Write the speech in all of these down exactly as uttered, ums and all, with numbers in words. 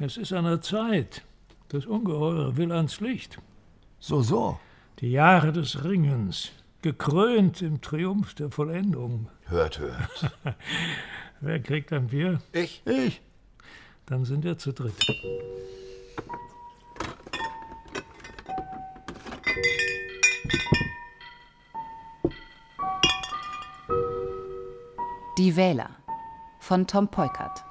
Es ist an der Zeit. Das Ungeheure will ans Licht. So, so. Die Jahre des Ringens, gekrönt im Triumph der Vollendung. Hört, hört. Wer kriegt ein Bier? Ich. Ich. Dann sind wir zu dritt. Die Wähler von Tom Peukert.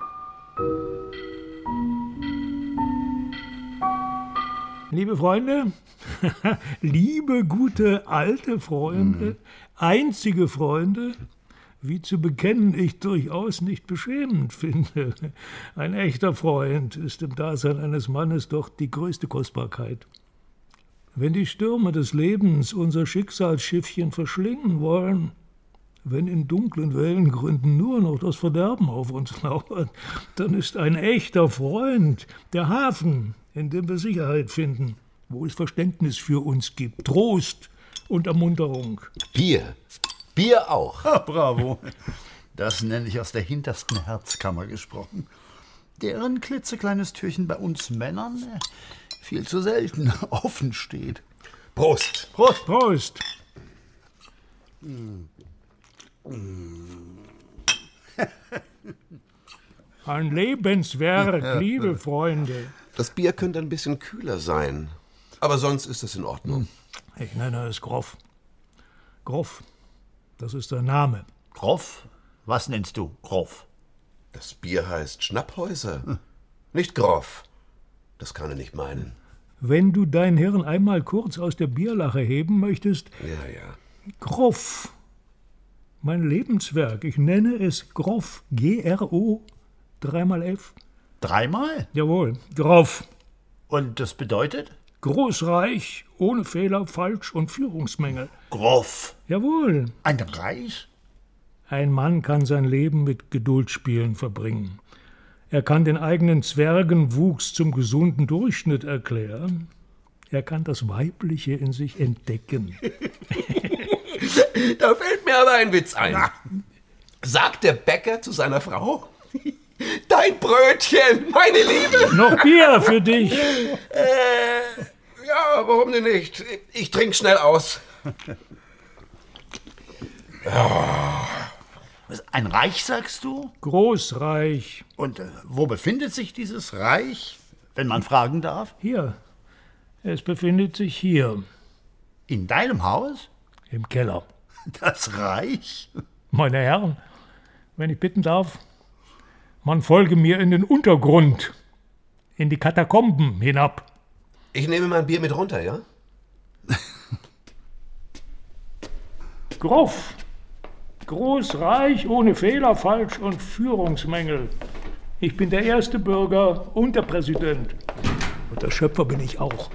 Liebe Freunde, liebe, gute, alte Freunde, mhm. einzige Freunde, wie zu bekennen ich durchaus nicht beschämend finde. Ein echter Freund ist im Dasein eines Mannes doch die größte Kostbarkeit. Wenn die Stürme des Lebens unser Schicksalsschiffchen verschlingen wollen, wenn in dunklen Wellengründen nur noch das Verderben auf uns lauert, dann ist ein echter Freund der Hafen, in dem wir Sicherheit finden, wo es Verständnis für uns gibt, Trost und Ermunterung. Bier. Bier auch. Ah, bravo. Das nenne ich aus der hintersten Herzkammer gesprochen. Deren klitzekleines Türchen bei uns Männern viel zu selten offen steht. Prost. Prost. Prost. Ein Lebenswerk, liebe Freunde. Das Bier könnte ein bisschen kühler sein, aber sonst ist es in Ordnung. Ich nenne es Groff. Groff, das ist der Name. Groff? Was nennst du Groff? Das Bier heißt Schnapphäuser, hm. nicht Groff. Das kann er nicht meinen. Wenn du dein Hirn einmal kurz aus der Bierlache heben möchtest... Ja, ja. Groff. Mein Lebenswerk. Ich nenne es Groff. G R O. Dreimal F. Dreimal? Jawohl. Groff. Und das bedeutet? Großreich, ohne Fehler, Falsch und Führungsmängel. Groff. Jawohl. Ein Reich? Ein Mann kann sein Leben mit Geduldspielen verbringen. Er kann den eigenen Zwergenwuchs zum gesunden Durchschnitt erklären. Er kann das Weibliche in sich entdecken. Da fällt mir aber ein Witz ein. Na. Sagt der Bäcker zu seiner Frau: Dein Brötchen, meine Liebe. Noch Bier für dich. Äh, ja, warum denn nicht? Ich trinke schnell aus. Ja. Ein Reich, sagst du? Großreich. Und äh, wo befindet sich dieses Reich, wenn man fragen darf? Hier. Es befindet sich hier. In deinem Haus? Im Keller. Das Reich? Meine Herren, wenn ich bitten darf, man folge mir in den Untergrund, in die Katakomben hinab. Ich nehme mein Bier mit runter, ja? Groff. Groß, reich, ohne Fehler, Falsch und Führungsmängel. Ich bin der erste Bürger und der Präsident. Und der Schöpfer bin ich auch.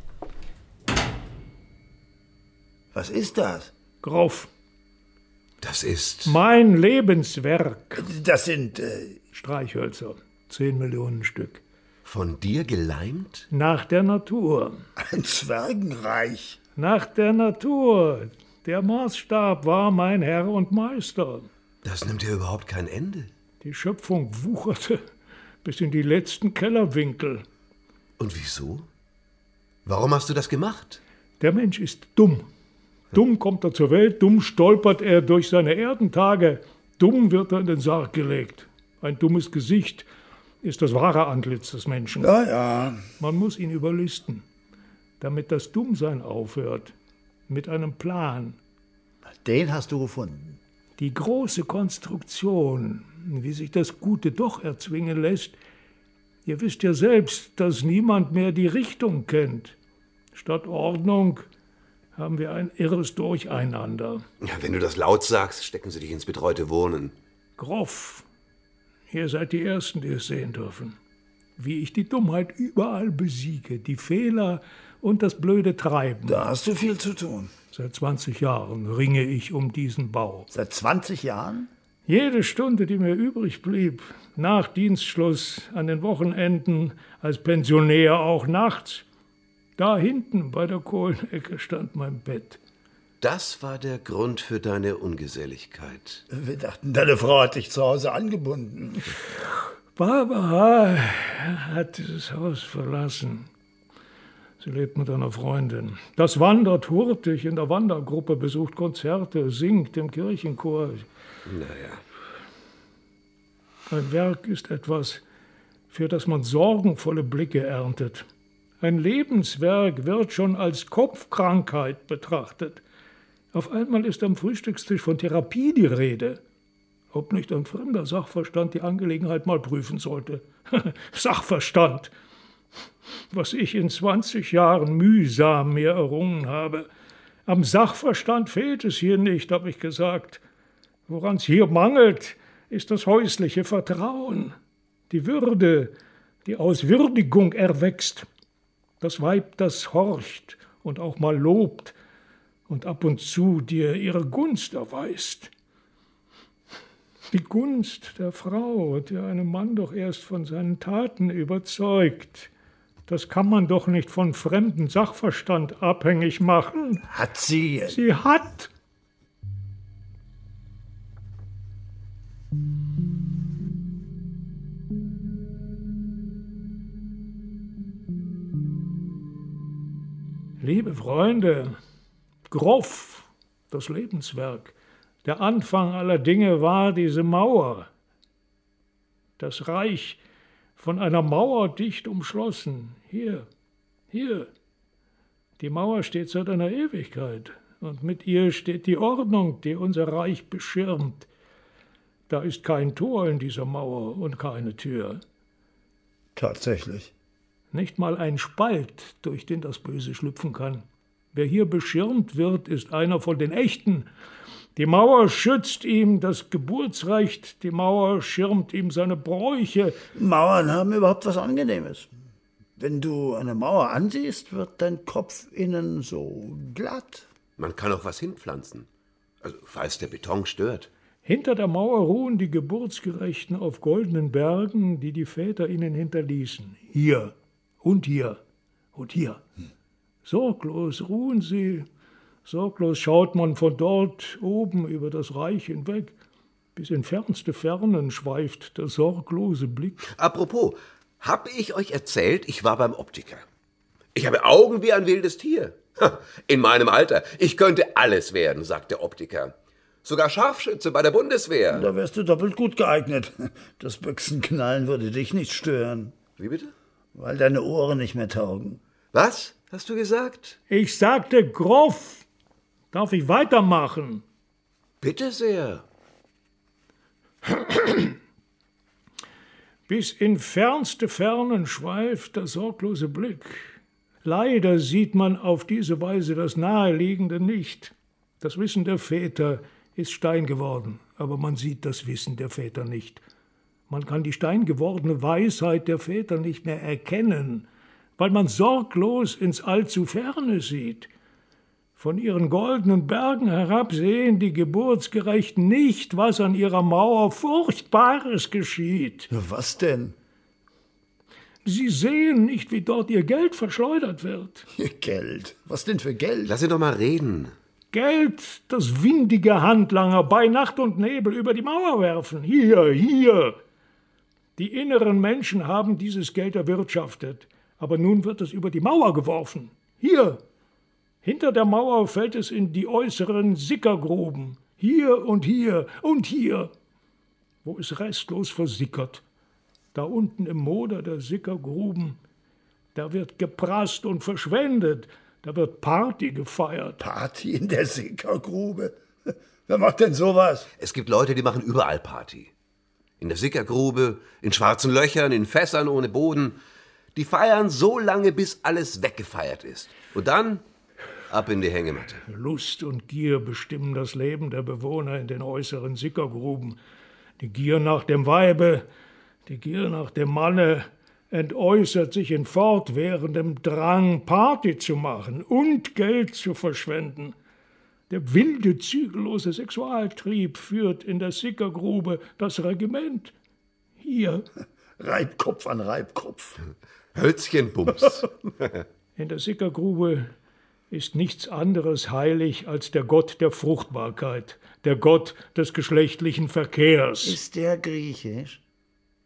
Was ist das? Groff. Das ist... Mein Lebenswerk. Das sind... Äh Streichhölzer. Zehn Millionen Stück. Von dir geleimt? Nach der Natur. Ein Zwergenreich. Nach der Natur. Der Maßstab war mein Herr und Meister. Das nimmt ja überhaupt kein Ende. Die Schöpfung wucherte bis in die letzten Kellerwinkel. Und wieso? Warum hast du das gemacht? Der Mensch ist dumm. Dumm kommt er zur Welt, dumm stolpert er durch seine Erdentage, dumm wird er in den Sarg gelegt. Ein dummes Gesicht ist das wahre Antlitz des Menschen. Ja, ja. Man muss ihn überlisten, damit das Dummsein aufhört. Mit einem Plan. Den hast du gefunden. Die große Konstruktion, wie sich das Gute doch erzwingen lässt. Ihr wisst ja selbst, dass niemand mehr die Richtung kennt. Statt Ordnung haben wir ein irres Durcheinander. Ja, wenn du das laut sagst, stecken sie dich ins betreute Wohnen. Groff, ihr seid die Ersten, die es sehen dürfen. Wie ich die Dummheit überall besiege, die Fehler und das blöde Treiben. Da hast du viel zu tun. Seit zwanzig Jahren ringe ich um diesen Bau. Seit zwanzig Jahren? Jede Stunde, die mir übrig blieb, nach Dienstschluss, an den Wochenenden, als Pensionär auch nachts, da hinten bei der Kohlenecke stand mein Bett. Das war der Grund für deine Ungeselligkeit. Wir dachten, deine Frau hat dich zu Hause angebunden. Barbara hat dieses Haus verlassen. Sie lebt mit einer Freundin. Das wandert hurtig in der Wandergruppe, besucht Konzerte, singt im Kirchenchor. Naja. Ein Werk ist etwas, für das man sorgenvolle Blicke erntet. Ein Lebenswerk wird schon als Kopfkrankheit betrachtet. Auf einmal ist am Frühstückstisch von Therapie die Rede. Ob nicht ein fremder Sachverstand die Angelegenheit mal prüfen sollte. Sachverstand! Was ich in zwanzig Jahren mühsam mir errungen habe. Am Sachverstand fehlt es hier nicht, habe ich gesagt. Woran es hier mangelt, ist das häusliche Vertrauen, die Würde, die aus Würdigung erwächst. Das Weib, das horcht und auch mal lobt und ab und zu dir ihre Gunst erweist. Die Gunst der Frau, die einen Mann doch erst von seinen Taten überzeugt. Das kann man doch nicht von fremdem Sachverstand abhängig machen. Hat sie... Sie hat. Liebe Freunde, Groff, das Lebenswerk, der Anfang aller Dinge war diese Mauer. Das Reich von einer Mauer dicht umschlossen. Hier, hier. Die Mauer steht seit einer Ewigkeit und mit ihr steht die Ordnung, die unser Reich beschirmt. Da ist kein Tor in dieser Mauer und keine Tür. Tatsächlich. Nicht mal ein Spalt, durch den das Böse schlüpfen kann. Wer hier beschirmt wird, ist einer von den Echten. Die Mauer schützt ihm das Geburtsrecht, die Mauer schirmt ihm seine Bräuche. Mauern haben überhaupt was Angenehmes. Wenn du eine Mauer ansiehst, wird dein Kopf innen so glatt. Man kann auch was hinpflanzen. Also, falls der Beton stört. Hinter der Mauer ruhen die Geburtsgerechten auf goldenen Bergen, die die Väter ihnen hinterließen. Hier und hier und hier. Sorglos ruhen sie. Sorglos schaut man von dort oben über das Reich hinweg. Bis in fernste Fernen schweift der sorglose Blick. Apropos, habe ich euch erzählt, ich war beim Optiker. Ich habe Augen wie ein wildes Tier. In meinem Alter. Ich könnte alles werden, sagt der Optiker. Sogar Scharfschütze bei der Bundeswehr. Da wärst du doppelt gut geeignet. Das Büchsenknallen würde dich nicht stören. Wie bitte? Weil deine Ohren nicht mehr taugen. Was hast du gesagt? Ich sagte Groff. Darf ich weitermachen? Bitte sehr. Bis in fernste Fernen schweift der sorglose Blick. Leider sieht man auf diese Weise das Naheliegende nicht. Das Wissen der Väter ist Stein geworden, aber man sieht das Wissen der Väter nicht. Man kann die steingewordene Weisheit der Väter nicht mehr erkennen, weil man sorglos ins Allzu Ferne sieht. Von ihren goldenen Bergen herab sehen die Geburtsgerechten nicht, was an ihrer Mauer Furchtbares geschieht. Was denn? Sie sehen nicht, wie dort ihr Geld verschleudert wird. Ihr Geld? Was denn für Geld? Lass ihn doch mal reden. Geld, das windige Handlanger bei Nacht und Nebel über die Mauer werfen. Hier, hier. Die inneren Menschen haben dieses Geld erwirtschaftet, aber nun wird es über die Mauer geworfen. Hier. Hinter der Mauer fällt es in die äußeren Sickergruben. Hier und hier und hier, wo es restlos versickert. Da unten im Moder der Sickergruben, da wird geprasst und verschwendet. Da wird Party gefeiert. Party in der Sickergrube? Wer macht denn sowas? Es gibt Leute, die machen überall Party. In der Sickergrube, in schwarzen Löchern, in Fässern ohne Boden. Die feiern so lange, bis alles weggefeiert ist. Und dann ab in die Hängematte. Lust und Gier bestimmen das Leben der Bewohner in den äußeren Sickergruben. Die Gier nach dem Weibe, die Gier nach dem Manne entäußert sich in fortwährendem Drang, Party zu machen und Geld zu verschwenden. Der wilde, zügellose Sexualtrieb führt in der Sickergrube das Regiment. Hier. Reibkopf an Reibkopf. Hölzchenbums. In der Sickergrube ist nichts anderes heilig als der Gott der Fruchtbarkeit, der Gott des geschlechtlichen Verkehrs. Ist der griechisch?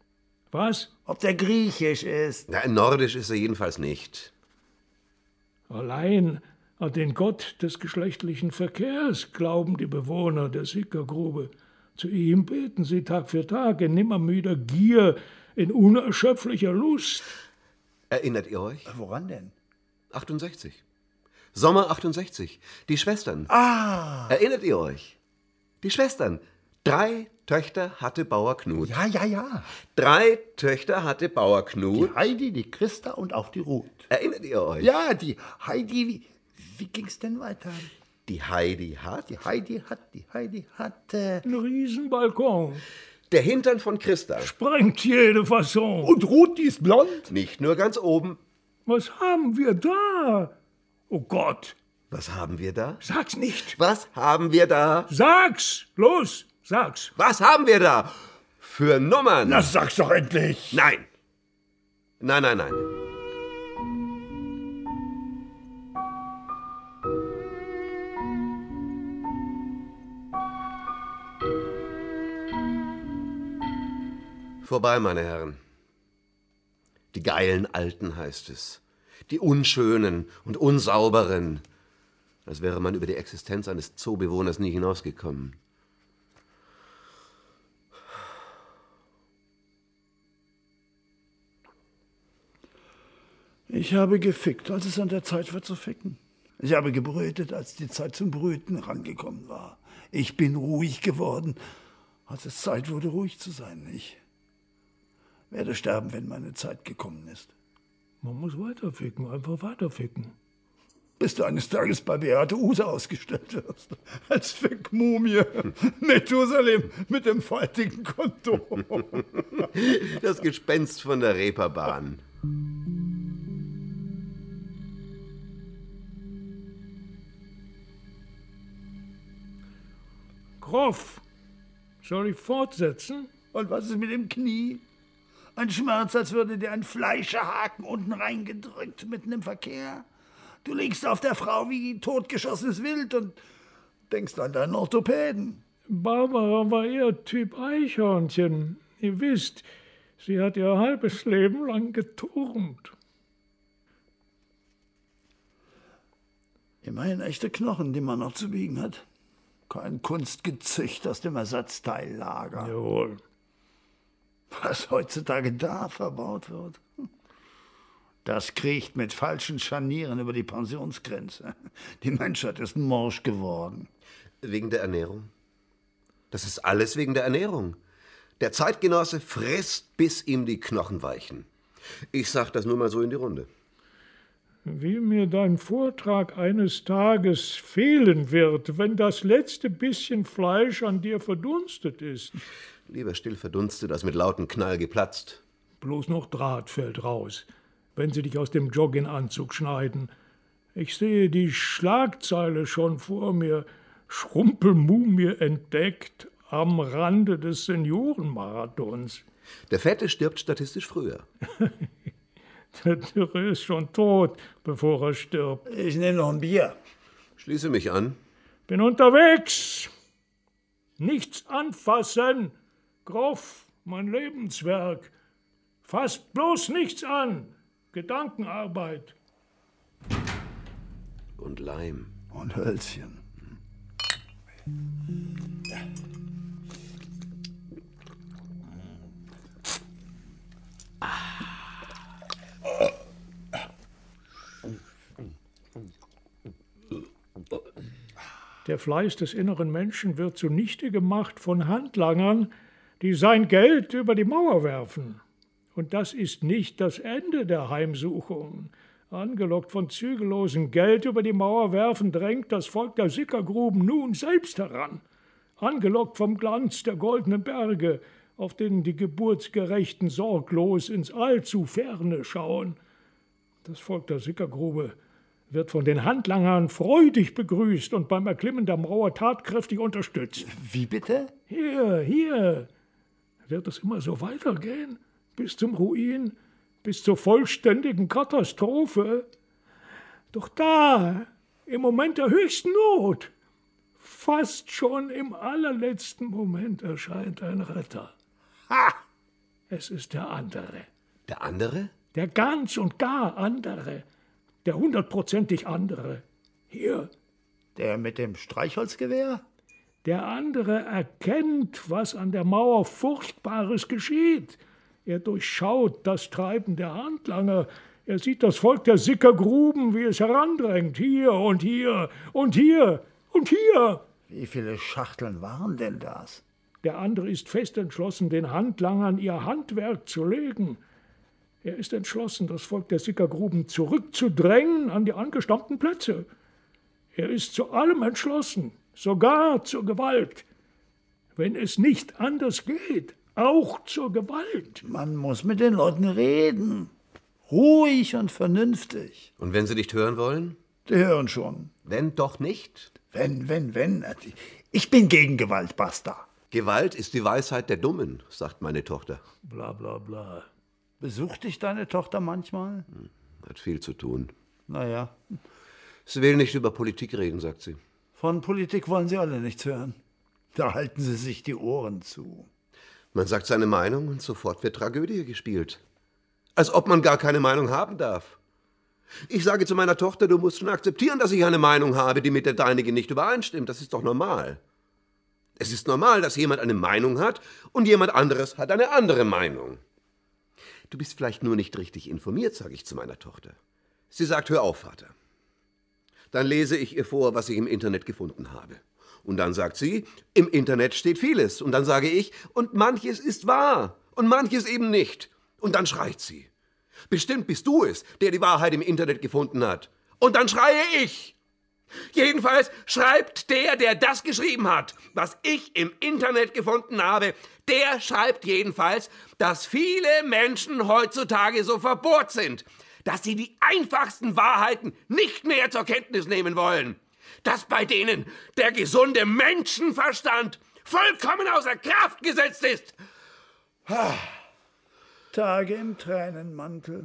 Was? Ob der griechisch ist. Na, nordisch ist er jedenfalls nicht. Allein an den Gott des geschlechtlichen Verkehrs glauben die Bewohner der Sickergrube. Zu ihm beten sie Tag für Tag in nimmermüder Gier, in unerschöpflicher Lust. Erinnert ihr euch? Woran denn? achtundsechzig. Sommer achtundsechzig. Die Schwestern. Ah! Erinnert ihr euch? Die Schwestern. Drei Töchter hatte Bauer Knut. Ja, ja, ja. Drei Töchter hatte Bauer Die Knut. Heidi, die Christa und auch die Ruth. Erinnert ihr euch? Ja, die Heidi, wie, wie ging's denn weiter? Die Heidi hat. Die Heidi hat, die Heidi hat, äh, Ein Riesenbalkon. Der Hintern von Christa. Sprengt jede Fasson. Und Ruth, die ist blond? Nicht nur ganz oben. Was haben wir da? Oh Gott, Was haben wir da? sag's nicht. Was haben wir da? Sag's! Los, sag's. Was haben wir da? Für Nummern. Na, sag's doch endlich. Nein. Nein, nein, nein. Vorbei, meine Herren. Die geilen Alten heißt es. Die Unschönen und Unsauberen. Als wäre man über die Existenz eines Zoobewohners nie hinausgekommen. Ich habe gefickt, als es an der Zeit war zu ficken. Ich habe gebrütet, als die Zeit zum Brüten rangekommen war. Ich bin ruhig geworden, als es Zeit wurde, ruhig zu sein. Ich werde sterben, wenn meine Zeit gekommen ist. Man muss weiterficken, einfach weiterficken. Bis du eines Tages bei Beate Use ausgestellt wirst. Als Fickmumie. Methusalem mit dem faltigen Konto. Das Gespenst von der Reeperbahn. Groff, soll ich fortsetzen? Und was ist mit dem Knie? Ein Schmerz, als würde dir ein Fleischerhaken unten reingedrückt, mitten im Verkehr. Du liegst auf der Frau wie totgeschossenes Wild und denkst an deinen Orthopäden. Barbara war eher Typ Eichhörnchen. Ihr wisst, sie hat ihr halbes Leben lang geturnt. Immerhin echte Knochen, die man noch zu biegen hat. Kein Kunstgezücht aus dem Ersatzteillager. Jawohl. Was heutzutage da verbaut wird. Das kriecht mit falschen Scharnieren über die Pensionsgrenze. Die Menschheit ist morsch geworden. Wegen der Ernährung? Das ist alles wegen der Ernährung. Der Zeitgenosse frisst, bis ihm die Knochen weichen. Ich sag das nur mal so in die Runde. Wie mir dein Vortrag eines Tages fehlen wird, wenn das letzte bisschen Fleisch an dir verdunstet ist. Lieber still verdunstet, als mit lautem Knall geplatzt. Bloß noch Draht fällt raus, wenn sie dich aus dem Jogginganzug schneiden. Ich sehe die Schlagzeile schon vor mir. Schrumpelmumie entdeckt am Rande des Seniorenmarathons. Der Fette stirbt statistisch früher. Der Dürre ist schon tot, bevor er stirbt. Ich nehme noch ein Bier. Schließe mich an. Bin unterwegs. Nichts anfassen. Groff, mein Lebenswerk. Fasst bloß nichts an. Gedankenarbeit. Und Leim. Und Hölzchen. Der Fleiß des inneren Menschen wird zunichte gemacht von Handlangern, die sein Geld über die Mauer werfen. Und das ist nicht das Ende der Heimsuchung. Angelockt von zügellosem Geld über die Mauer werfen, drängt das Volk der Sickergruben nun selbst heran. Angelockt vom Glanz der goldenen Berge, auf denen die Geburtsgerechten sorglos ins allzu Ferne schauen. Das Volk der Sickergrube wird von den Handlangern freudig begrüßt und beim Erklimmen der Mauer tatkräftig unterstützt. Wie bitte? Hier, hier. Wird es immer so weitergehen? Bis zum Ruin? Bis zur vollständigen Katastrophe? Doch da, im Moment der höchsten Not, fast schon im allerletzten Moment erscheint ein Retter. Ha! Es ist der andere. Der andere? Der ganz und gar andere. Der hundertprozentig andere. Hier. Der mit dem Streichholzgewehr? Der andere erkennt, was an der Mauer Furchtbares geschieht. Er durchschaut das Treiben der Handlanger. Er sieht das Volk der Sickergruben, wie es herandrängt. Hier und hier und hier und hier. Wie viele Schachteln waren denn das? Der andere ist fest entschlossen, den Handlangern ihr Handwerk zu legen. Er ist entschlossen, das Volk der Sickergruben zurückzudrängen an die angestammten Plätze. Er ist zu allem entschlossen, sogar zur Gewalt. Wenn es nicht anders geht, auch zur Gewalt. Man muss mit den Leuten reden. Ruhig und vernünftig. Und wenn sie nicht hören wollen? Die hören schon. Wenn doch nicht? Wenn, wenn, wenn. Ich bin gegen Gewalt, basta. Gewalt ist die Weisheit der Dummen, sagt meine Tochter. Bla bla bla. Besucht dich deine Tochter manchmal? Hm, hat viel zu tun. Naja. Sie will nicht über Politik reden, sagt sie. Von Politik wollen sie alle nichts hören. Da halten sie sich die Ohren zu. Man sagt seine Meinung und sofort wird Tragödie gespielt. Als ob man gar keine Meinung haben darf. Ich sage zu meiner Tochter, du musst schon akzeptieren, dass ich eine Meinung habe, die mit der deinigen nicht übereinstimmt. Das ist doch normal. Es ist normal, dass jemand eine Meinung hat und jemand anderes hat eine andere Meinung. Du bist vielleicht nur nicht richtig informiert, sage ich zu meiner Tochter. Sie sagt, hör auf, Vater. Dann lese ich ihr vor, was ich im Internet gefunden habe. Und dann sagt sie, im Internet steht vieles. Und dann sage ich, und manches ist wahr und manches eben nicht. Und dann schreit sie. Bestimmt bist du es, der die Wahrheit im Internet gefunden hat. Und dann schreie ich. Jedenfalls schreibt der, der das geschrieben hat, was ich im Internet gefunden habe, der schreibt jedenfalls, dass viele Menschen heutzutage so verbohrt sind, dass sie die einfachsten Wahrheiten nicht mehr zur Kenntnis nehmen wollen. Dass bei denen der gesunde Menschenverstand vollkommen außer Kraft gesetzt ist. Tage im Tränenmantel.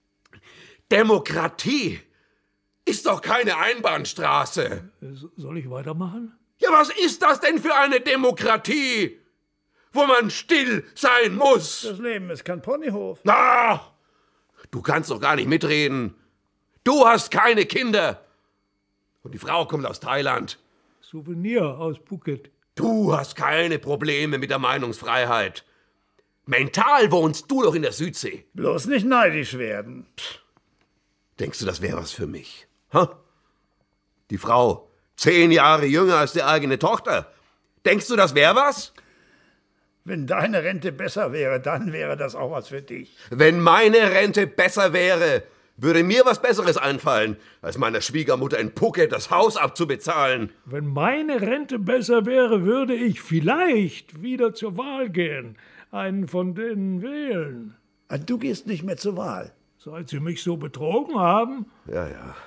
Demokratie ist doch keine Einbahnstraße. Soll ich weitermachen? Ja, was ist das denn für eine Demokratie, wo man still sein muss? Das Leben ist kein Ponyhof. Na, du kannst doch gar nicht mitreden. Du hast keine Kinder. Und die Frau kommt aus Thailand. Souvenir aus Phuket. Du hast keine Probleme mit der Meinungsfreiheit. Mental wohnst du doch in der Südsee. Bloß nicht neidisch werden. Pff, denkst du, das wäre was für mich? Ha? Die Frau, zehn Jahre jünger als die eigene Tochter. Denkst du, das wäre was? Wenn deine Rente besser wäre, dann wäre das auch was für dich. Wenn meine Rente besser wäre, würde mir was Besseres einfallen, als meiner Schwiegermutter in Phuket das Haus abzubezahlen. Wenn meine Rente besser wäre, würde ich vielleicht wieder zur Wahl gehen. Einen von denen wählen. Du gehst nicht mehr zur Wahl. Seit sie mich so betrogen haben? Ja, ja.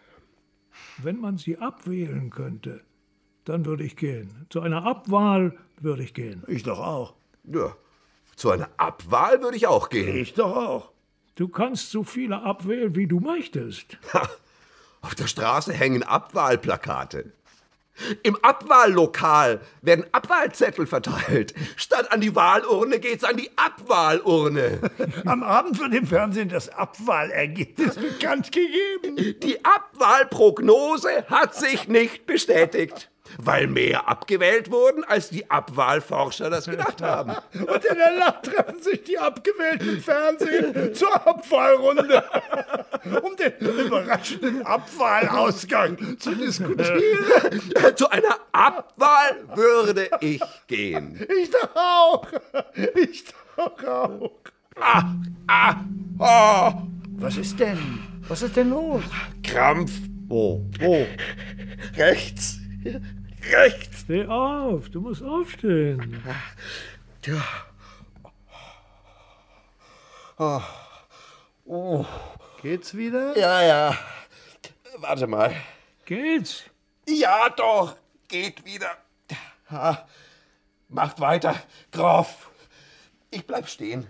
Wenn man sie abwählen könnte, dann würde ich gehen. Zu einer Abwahl würde ich gehen. Ich doch auch. Ja, zu einer Abwahl würde ich auch gehen. Ich doch auch. Du kannst so viele abwählen, wie du möchtest. Ha, auf der Straße hängen Abwahlplakate. Im Abwahllokal werden Abwahlzettel verteilt. Statt an die Wahlurne geht's an die Abwahlurne. Am Abend wird im Fernsehen das Abwahlergebnis bekannt gegeben. Die Abwahlprognose hat sich nicht bestätigt, weil mehr abgewählt wurden, als die Abwahlforscher das gedacht haben. Und in der Nacht treffen sich die Abgewählten im Fernsehen zur Abwahlrunde, um den überraschenden Abwahlausgang zu diskutieren. Zu einer Abwahl würde ich gehen. Ich doch auch. Ich doch auch. Ah, ah, oh. Was ist denn? Was ist denn los? Krampf. Wo? Wo? Rechts. Rechts. Steh auf, du musst aufstehen. Ja. Oh. Oh. Geht's wieder? Ja, ja. Warte mal. Geht's? Ja, doch. Geht wieder. Ha. Macht weiter, Graf. Ich bleib stehen.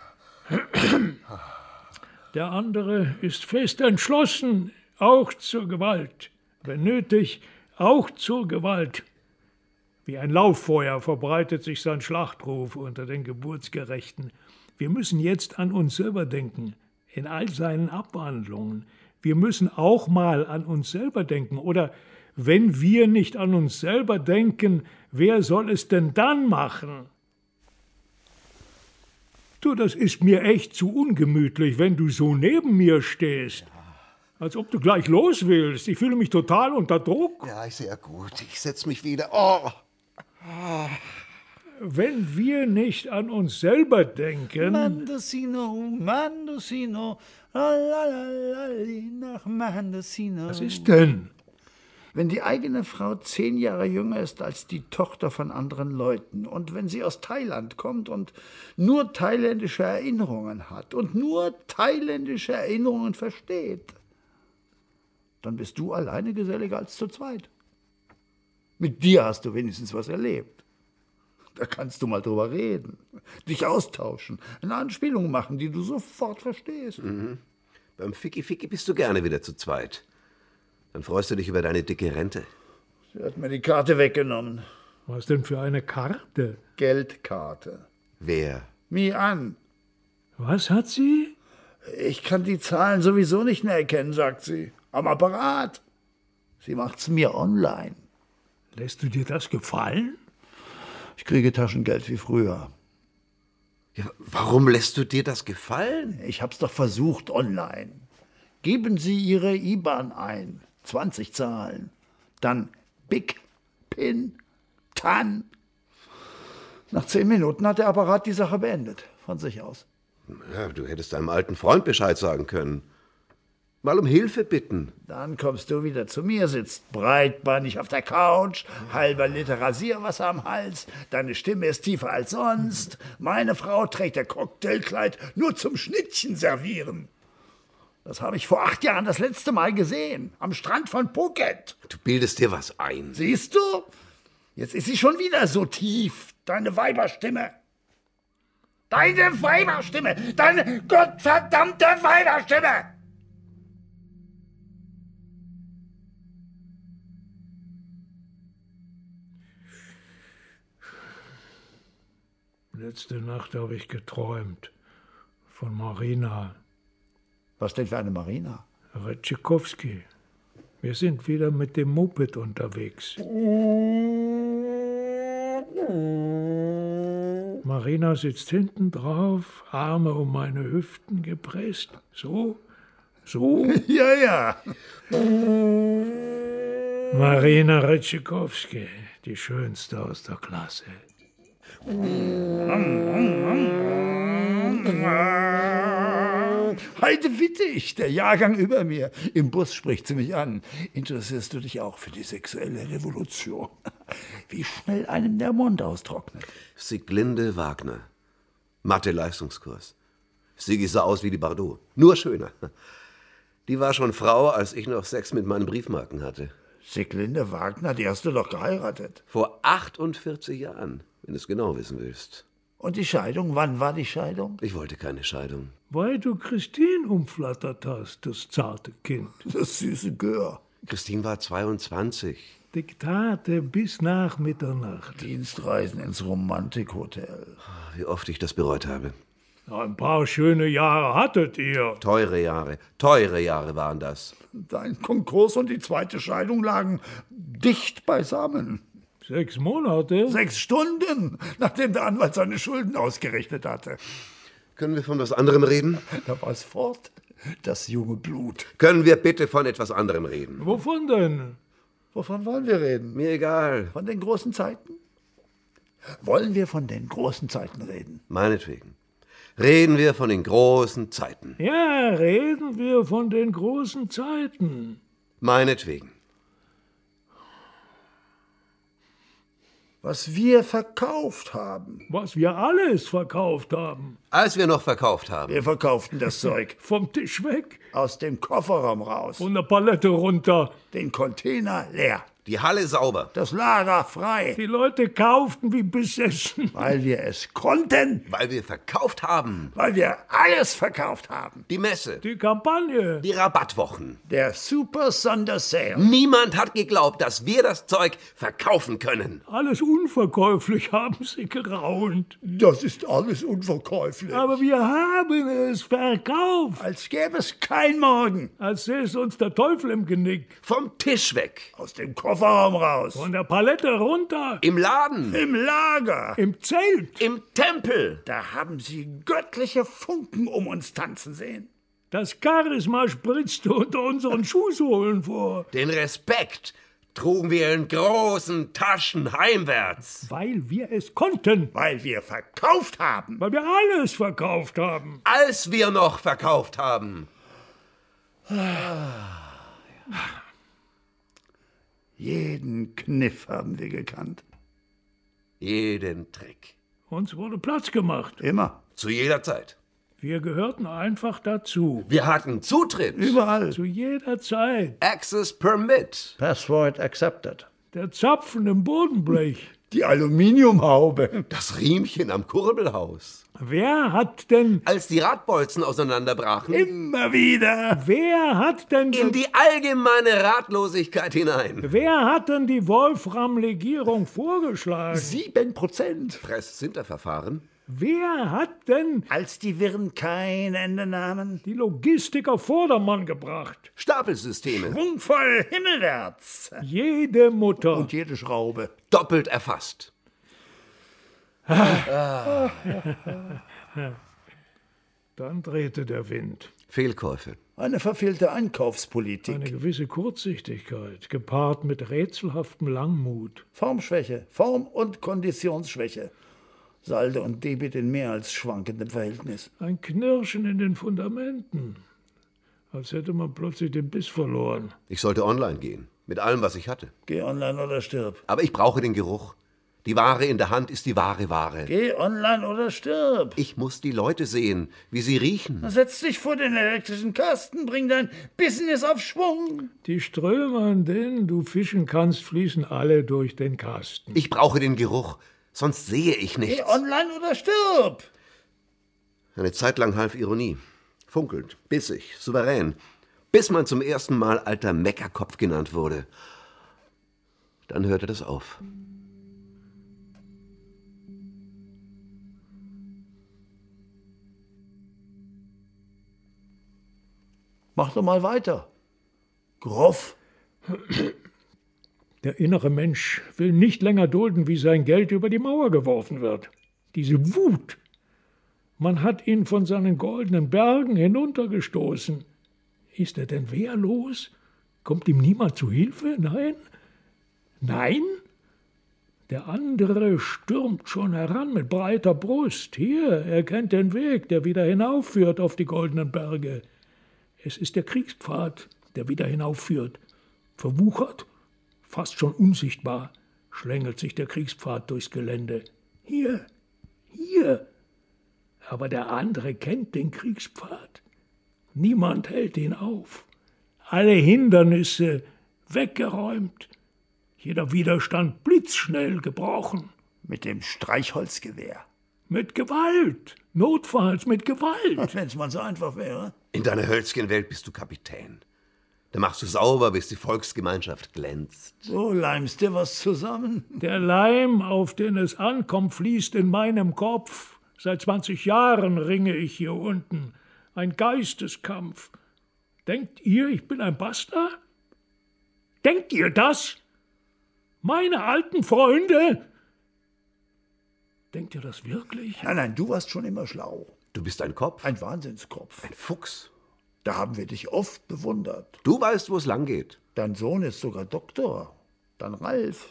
Der andere ist fest entschlossen, auch zur Gewalt. Wenn nötig, auch zur Gewalt. Wie ein Lauffeuer verbreitet sich sein Schlachtruf unter den Geburtsgerechten. Wir müssen jetzt an uns selber denken, in all seinen Abwandlungen. Wir müssen auch mal an uns selber denken. Oder wenn wir nicht an uns selber denken, wer soll es denn dann machen? Du, das ist mir echt zu ungemütlich, wenn du so neben mir stehst. Als ob du gleich los willst. Ich fühle mich total unter Druck. Ja, ich sehr gut. Ich setz mich wieder. Oh. Oh. Wenn wir nicht an uns selber denken... Mendocino, Mendocino, lalalali, nach Mendocino. Was ist denn? Wenn die eigene Frau zehn Jahre jünger ist als die Tochter von anderen Leuten und wenn sie aus Thailand kommt und nur thailändische Erinnerungen hat und nur thailändische Erinnerungen versteht, dann bist du alleine geselliger als zu zweit. Mit dir hast du wenigstens was erlebt. Da kannst du mal drüber reden, dich austauschen, eine Anspielung machen, die du sofort verstehst. Mhm. Beim Ficky-Ficky bist du gerne wieder zu zweit. Dann freust du dich über deine dicke Rente. Sie hat mir die Karte weggenommen. Was denn für eine Karte? Geldkarte. Wer? Mi an. Was hat sie? Ich kann die Zahlen sowieso nicht mehr erkennen, sagt sie. Am Apparat. Sie macht's mir online. Lässt du dir das gefallen? Ich kriege Taschengeld wie früher. Ja, warum lässt du dir das gefallen? Ich hab's doch versucht online. Geben Sie Ihre I B A N ein. zwanzig Zahlen. Dann Big, Pin, Tan. Nach zehn Minuten hat der Apparat die Sache beendet. Von sich aus. Ja, du hättest deinem alten Freund Bescheid sagen können. Mal um Hilfe bitten. Dann kommst du wieder zu mir, sitzt breitbeinig auf der Couch, halber Liter Rasierwasser am Hals, deine Stimme ist tiefer als sonst. Meine Frau trägt ein Cocktailkleid nur zum Schnittchen servieren. Das habe ich vor acht Jahren das letzte Mal gesehen, am Strand von Phuket. Du bildest dir was ein. Siehst du? Jetzt ist sie schon wieder so tief, deine Weiberstimme. Deine Weiberstimme! Deine gottverdammte Weiberstimme! Letzte Nacht habe ich geträumt von Marina. Was denn für eine Marina? Retschikowski. Wir sind wieder mit dem Moped unterwegs. Marina sitzt hinten drauf, Arme um meine Hüften gepresst. So, so. Ja, ja. Marina Retschikowski, die schönste aus der Klasse. Heide Wittig, der Jahrgang über mir. Im Bus spricht sie mich an. Interessierst du dich auch für die sexuelle Revolution? Wie schnell einem der Mund austrocknet. Sieglinde Wagner. Mathe-Leistungskurs. Sigi sah aus wie die Bardot. Nur schöner. Die war schon Frau, als ich noch Sex mit meinen Briefmarken hatte. Sieglinde Wagner, die hast du doch geheiratet. Vor achtundvierzig Jahren, wenn du es genau wissen willst. Und die Scheidung, wann war die Scheidung? Ich wollte keine Scheidung. Weil du Christine umflattert hast, das zarte Kind. Das süße Gör. Christine war zweiundzwanzig. Diktate bis nach Mitternacht. Dienstreisen ins Romantikhotel. Wie oft ich das bereut habe. Ein paar schöne Jahre hattet ihr. Teure Jahre, teure Jahre waren das. Dein Konkurs und die zweite Scheidung lagen dicht beisammen. Sechs Monate? Sechs Stunden, nachdem der Anwalt seine Schulden ausgerechnet hatte. Können wir von was anderem reden? Da war es fort, das junge Blut. Können wir bitte von etwas anderem reden? Wovon denn? Wovon wollen wir reden? Mir egal. Von den großen Zeiten? Wollen wir von den großen Zeiten reden? Meinetwegen. Reden wir von den großen Zeiten. Ja, reden wir von den großen Zeiten. Meinetwegen. Was wir verkauft haben. Was wir alles verkauft haben. Als wir noch verkauft haben. Wir verkauften das Zeug. Vom Tisch weg. Aus dem Kofferraum raus. Von der Palette runter. Den Container leer. Die Halle sauber. Das Lager frei. Die Leute kauften wie besessen. Weil wir es konnten. Weil wir verkauft haben. Weil wir alles verkauft haben. Die Messe. Die Kampagne. Die Rabattwochen. Der Super Sondersale. Niemand hat geglaubt, dass wir das Zeug verkaufen können. Alles unverkäuflich haben sie geraunt. Das ist alles unverkäuflich. Aber wir haben es verkauft. Als gäbe es kein Morgen. Als säße uns der Teufel im Genick. Vom Tisch weg. Aus dem Kofferraum raus. Von der Palette runter. Im Laden. Im Lager. Im Zelt. Im Tempel. Da haben sie göttliche Funken um uns tanzen sehen. Das Charisma spritzte unter unseren Schuhsohlen vor. Den Respekt trugen wir in großen Taschen heimwärts. Weil wir es konnten. Weil wir verkauft haben. Weil wir alles verkauft haben. Als wir noch verkauft haben. Jeden Kniff haben wir gekannt. Jeden Trick. Uns wurde Platz gemacht. Immer. Zu jeder Zeit. Wir gehörten einfach dazu. Wir hatten Zutritt. Überall. Zu jeder Zeit. Access Permit. Password accepted. Der Zapfen im Bodenblech. Die Aluminiumhaube. Das Riemchen am Kurbelhaus. Wer hat denn... Als die Radbolzen auseinanderbrachen. Immer wieder. Wer hat denn... In die allgemeine Ratlosigkeit hinein. Wer hat denn die Wolfram-Legierung vorgeschlagen? Sieben Prozent. Press-Zinter-Verfahren. Wer hat denn Als die Wirren kein Ende nahmen. die Logistik auf Vordermann gebracht? Stapelsysteme. Schwungvoll himmelwärts. Jede Mutter. Und jede Schraube. Doppelt erfasst. Dann drehte der Wind. Fehlkäufe. Eine verfehlte Einkaufspolitik. Eine gewisse Kurzsichtigkeit, gepaart mit rätselhaftem Langmut. Formschwäche. Form- und Konditionsschwäche. Saldo und Debit in mehr als schwankendem Verhältnis. Ein Knirschen in den Fundamenten. Als hätte man plötzlich den Biss verloren. Ich sollte online gehen. Mit allem, was ich hatte. Geh online oder stirb. Aber ich brauche den Geruch. Die Ware in der Hand ist die wahre Ware. Geh online oder stirb. Ich muss die Leute sehen, wie sie riechen. Setz dich vor den elektrischen Kasten, bring dein Business auf Schwung. Die Ströme, an denen du fischen kannst, fließen alle durch den Kasten. Ich brauche den Geruch, sonst sehe ich Geh nichts. online oder stirb. Eine Zeit lang half Ironie. Funkelnd, bissig, souverän. Bis man zum ersten Mal alter Meckerkopf genannt wurde. Dann hörte das auf. Mach doch mal weiter. Groff. Der innere Mensch will nicht länger dulden, wie sein Geld über die Mauer geworfen wird. Diese Wut. Man hat ihn von seinen goldenen Bergen hinuntergestoßen. Ist er denn wehrlos? Kommt ihm niemand zu Hilfe? Nein? Nein? Der andere stürmt schon heran mit breiter Brust. Hier, er kennt den Weg, der wieder hinaufführt auf die goldenen Berge. Es ist der Kriegspfad, der wieder hinaufführt. Verwuchert, fast schon unsichtbar, schlängelt sich der Kriegspfad durchs Gelände. Hier, hier. Aber der andere kennt den Kriegspfad. Niemand hält ihn auf. Alle Hindernisse weggeräumt. Jeder Widerstand blitzschnell gebrochen. Mit dem Streichholzgewehr. Mit Gewalt. Notfalls mit Gewalt. Wenn's mal so einfach wäre. In deiner Hölzchenwelt bist du Kapitän. Da machst du sauber, bis die Volksgemeinschaft glänzt. So leimst dir was zusammen. Der Leim, auf den es ankommt, fließt in meinem Kopf. Seit zwanzig Jahren ringe ich hier unten. Ein Geisteskampf. Denkt ihr, ich bin ein Bastard? Denkt ihr das? Meine alten Freunde? Denkt ihr das wirklich? Nein, nein, du warst schon immer schlau. Du bist ein Kopf, Ein Wahnsinnskopf. ein Fuchs. Da haben wir dich oft bewundert. Du weißt, wo es lang geht. Dein Sohn ist sogar Doktor. Dann Ralf.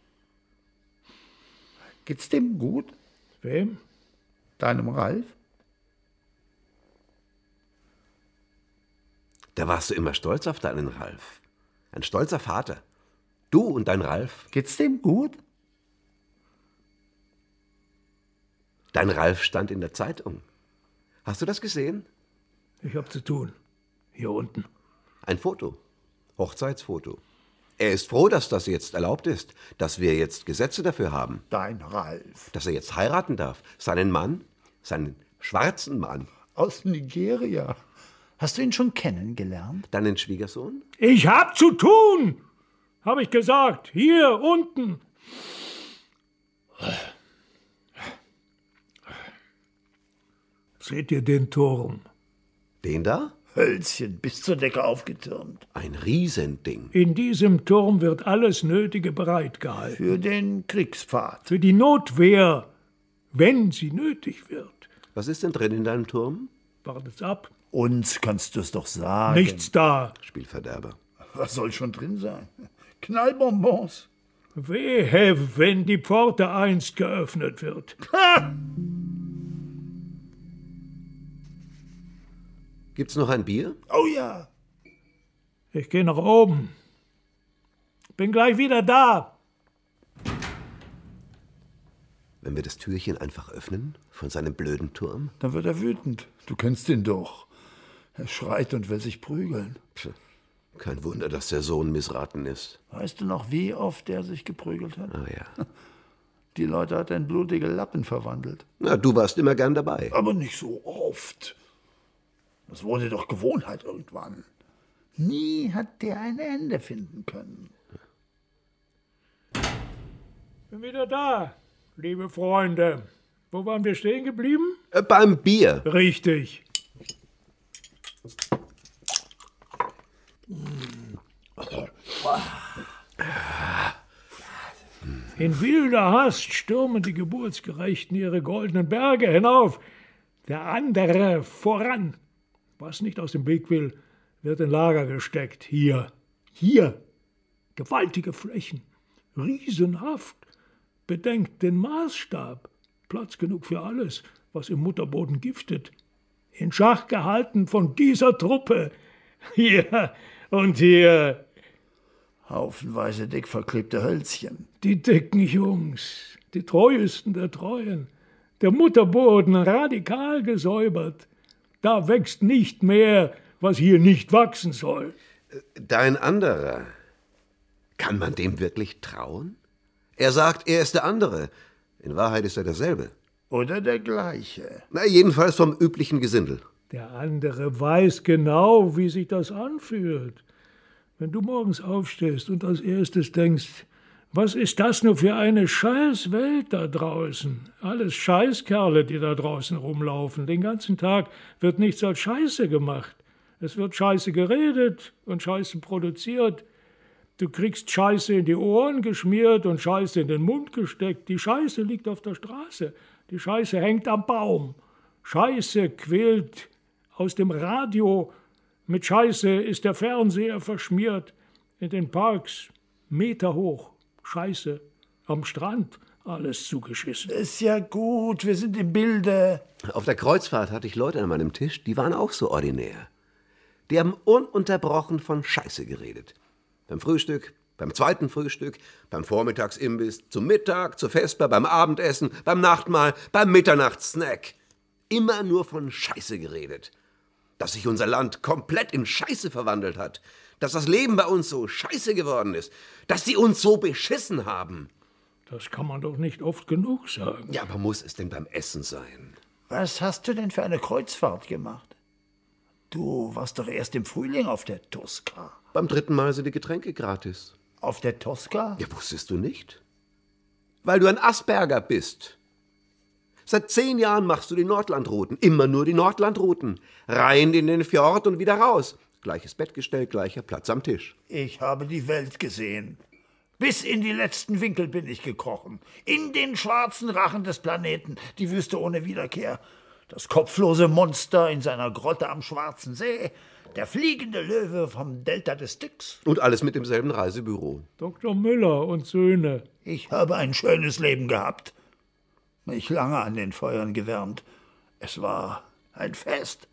Geht's dem gut? Wem? Deinem Ralf? Da warst du immer stolz auf deinen Ralf. Ein stolzer Vater. Du und dein Ralf. Geht's dem gut? Dein Ralf stand in der Zeitung. Hast du das gesehen? Ich hab zu tun. Hier unten. Ein Foto. Hochzeitsfoto. Er ist froh, dass das jetzt erlaubt ist, dass wir jetzt Gesetze dafür haben. Dein Ralf. Dass er jetzt heiraten darf. Seinen Mann, seinen schwarzen Mann. Aus Nigeria. Hast du ihn schon kennengelernt? Deinen Schwiegersohn? Ich hab zu tun, habe ich gesagt. Hier unten. Seht ihr den Turm? Den da? Hölzchen, bis zur Decke aufgetürmt. Ein Riesending. In diesem Turm wird alles Nötige bereitgehalten. Für den Kriegspfad. Für die Notwehr, wenn sie nötig wird. Was ist denn drin in deinem Turm? Wartet's ab. Uns kannst du es doch sagen. Nichts da. Spielverderber. Was soll schon drin sein? Knallbonbons. Wehe, wenn die Pforte einst geöffnet wird. Ha! Gibt's noch ein Bier? Oh ja. Ich gehe nach oben. Bin gleich wieder da. Wenn wir das Türchen einfach öffnen, von seinem blöden Turm? Dann wird er wütend. Du kennst ihn doch. Er schreit und will sich prügeln. Pff, kein Wunder, dass der Sohn missraten ist. Weißt du noch, wie oft er sich geprügelt hat? Ah ja. Die Leute hat er in blutige Lappen verwandelt. Na, du warst immer gern dabei. Aber nicht so oft. Das wurde doch Gewohnheit irgendwann. Nie hat der ein Ende finden können. Bin wieder da, liebe Freunde. Wo waren wir stehen geblieben? Äh, beim Bier. Richtig. In wilder Hast stürmen die Geburtsgerechten ihre goldenen Berge hinauf, der andere voran. Was nicht aus dem Weg will, wird in Lager gesteckt. Hier, hier, gewaltige Flächen, riesenhaft. Bedenkt den Maßstab. Platz genug für alles, was im Mutterboden giftet. In Schach gehalten von dieser Truppe. Hier und hier. Haufenweise dick verklebte Hölzchen. Die dicken Jungs, die treuesten der Treuen. Der Mutterboden radikal gesäubert. Da wächst nicht mehr, was hier nicht wachsen soll. Dein anderer. Kann man dem wirklich trauen? Er sagt, er ist der andere. In Wahrheit ist er derselbe. Oder der gleiche. Na, jedenfalls vom üblichen Gesindel. Der andere weiß genau, wie sich das anfühlt. Wenn du morgens aufstehst und als erstes denkst, was ist das nur für eine Scheißwelt da draußen? Alles Scheißkerle, die da draußen rumlaufen. Den ganzen Tag wird nichts als Scheiße gemacht. Es wird Scheiße geredet und Scheiße produziert. Du kriegst Scheiße in die Ohren geschmiert und Scheiße in den Mund gesteckt. Die Scheiße liegt auf der Straße. Die Scheiße hängt am Baum. Scheiße quillt aus dem Radio. Mit Scheiße ist der Fernseher verschmiert. In den Parks Meter hoch. Scheiße. Am Strand alles zugeschissen. Ist ja gut, wir sind im Bilde. Auf der Kreuzfahrt hatte ich Leute an meinem Tisch, die waren auch so ordinär. Die haben ununterbrochen von Scheiße geredet. Beim Frühstück, beim zweiten Frühstück, beim Vormittagsimbiss, zum Mittag, zur Vesper, beim Abendessen, beim Nachtmahl, beim Mitternachtssnack. Immer nur von Scheiße geredet. Dass sich unser Land komplett in Scheiße verwandelt hat. Dass das Leben bei uns so scheiße geworden ist. Dass sie uns so beschissen haben. Das kann man doch nicht oft genug sagen. Ja, aber muss es denn beim Essen sein? Was hast du denn für eine Kreuzfahrt gemacht? Du warst doch erst im Frühling auf der Tosca. Beim dritten Mal sind die Getränke gratis. Auf der Tosca? Ja, wusstest du nicht? Weil du ein Asperger bist. Seit zehn Jahren machst du die Nordlandrouten. Immer nur die Nordlandrouten. Rein in den Fjord und wieder raus. Gleiches Bettgestell, gleicher Platz am Tisch. Ich habe die Welt gesehen. Bis in die letzten Winkel bin ich gekrochen. In den schwarzen Rachen des Planeten. Die Wüste ohne Wiederkehr. Das kopflose Monster in seiner Grotte am Schwarzen See. Der fliegende Löwe vom Delta des Styx. Und alles mit demselben Reisebüro. Doktor Müller und Söhne. Ich habe ein schönes Leben gehabt. Mich lange an den Feuern gewärmt. Es war ein Fest.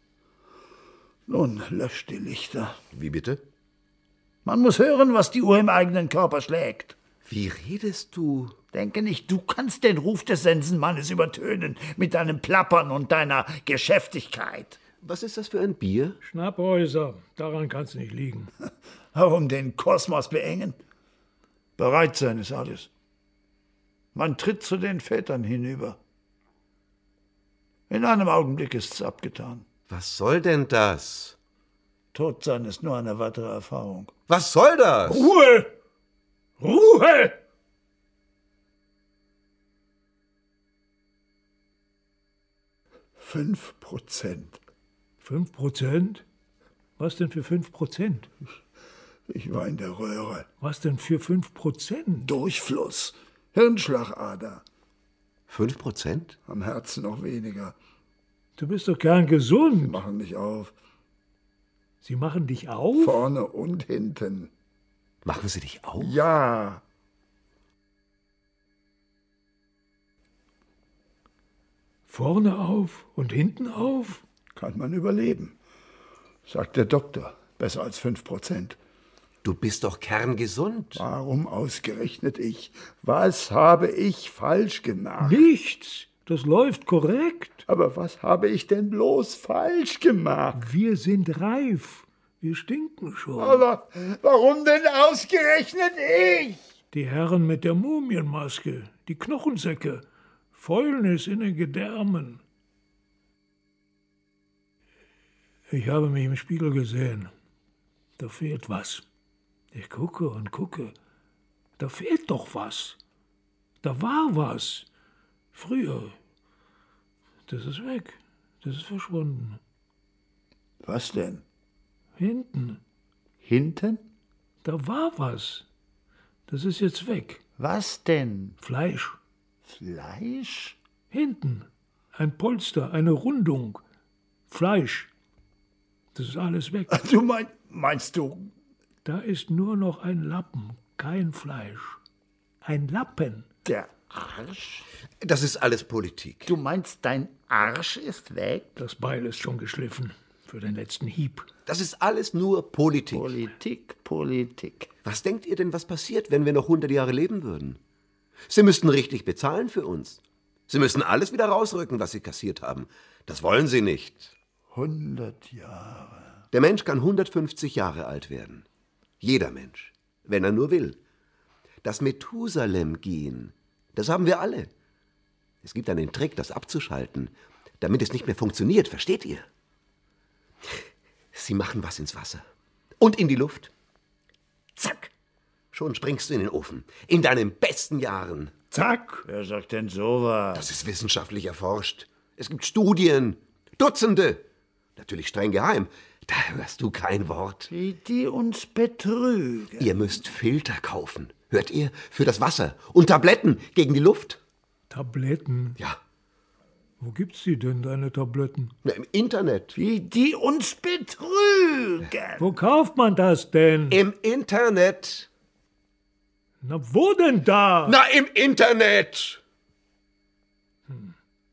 Nun, löscht die Lichter. Wie bitte? Man muss hören, was die Uhr im eigenen Körper schlägt. Wie redest du? Denke nicht, du kannst den Ruf des Sensenmannes übertönen mit deinem Plappern und deiner Geschäftigkeit. Was ist das für ein Bier? Schnapphäuser, daran kann's nicht liegen. Warum den Kosmos beengen? Bereit sein ist alles. Man tritt zu den Vätern hinüber. In einem Augenblick ist's abgetan. Was soll denn das? Tod sein ist nur eine weitere Erfahrung. Was soll das? Ruhe! Ruhe! Fünf Prozent. Fünf Prozent? Was denn für fünf Prozent? Ich war in der Röhre. Was denn für fünf Prozent? Durchfluss. Hirnschlagader. Fünf Prozent? Am Herzen noch weniger. Du bist doch gern gesund. Machen mich auf. Sie machen dich auf? Vorne und hinten. Machen Sie dich auf? Ja. Vorne auf und hinten auf? Kann man überleben, sagt der Doktor. Besser als fünf Prozent. Du bist doch kerngesund. Warum ausgerechnet ich? Was habe ich falsch gemacht? Nichts. Das läuft korrekt. Aber was habe ich denn bloß falsch gemacht? Wir sind reif. Wir stinken schon. Aber warum denn ausgerechnet ich? Die Herren mit der Mumienmaske, die Knochensäcke, Fäulnis in den Gedärmen. Ich habe mich im Spiegel gesehen. Da fehlt was. Ich gucke und gucke. Da fehlt doch was. Da war was. Früher. Das ist weg. Das ist verschwunden. Was denn? Hinten. Hinten? Da war was. Das ist jetzt weg. Was denn? Fleisch. Fleisch? Hinten. Ein Polster, eine Rundung. Fleisch. Das ist alles weg. Du mein, meinst du? Da ist nur noch ein Lappen, kein Fleisch. Ein Lappen. Der Arsch? Das ist alles Politik. Du meinst, dein Arsch ist weg? Das Beil ist schon geschliffen für den letzten Hieb. Das ist alles nur Politik. Politik, Politik. Was denkt ihr denn, was passiert, wenn wir noch hundert Jahre leben würden? Sie müssten richtig bezahlen für uns. Sie müssen alles wieder rausrücken, was Sie kassiert haben. Das wollen Sie nicht. Hundert Jahre. Der Mensch kann hundertfünfzig Jahre alt werden. Jeder Mensch, wenn er nur will. Das Methusalem-Gen, das haben wir alle. Es gibt einen Trick, das abzuschalten, damit es nicht mehr funktioniert, versteht ihr? Sie machen was ins Wasser und in die Luft. Zack, schon springst du in den Ofen. In deinen besten Jahren. Zack. Wer sagt denn sowas? Das ist wissenschaftlich erforscht. Es gibt Studien, Dutzende. Natürlich streng geheim. Da hörst du kein Wort. Wie die uns betrügen. Ihr müsst Filter kaufen. Hört ihr? Für das Wasser. Und Tabletten gegen die Luft. Tabletten. Ja. Wo gibt's die denn, deine Tabletten? Na, im Internet. Wie die uns betrügen. Wo kauft man das denn? Im Internet. Na, wo denn da? Na, im Internet. Hm.